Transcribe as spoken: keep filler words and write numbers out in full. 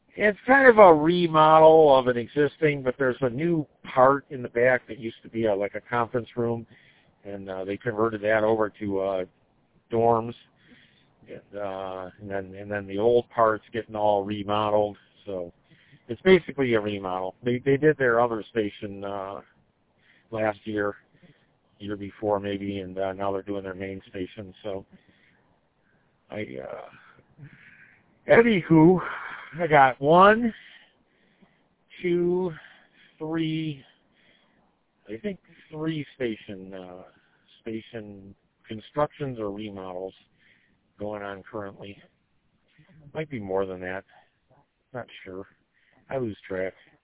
It's kind of a remodel of an existing, but there's a new part in the back that used to be a, like a conference room, and uh, they converted that over to uh, dorms. And, uh, and then and then the old part's getting all remodeled. So it's basically a remodel. They they did their other station uh, last year, year before maybe, and uh, now they're doing their main station. So I, uh, anywho, I got one, two, three, I think three station uh, station constructions or remodels going on currently. Might be more than that. Not sure. I lose track.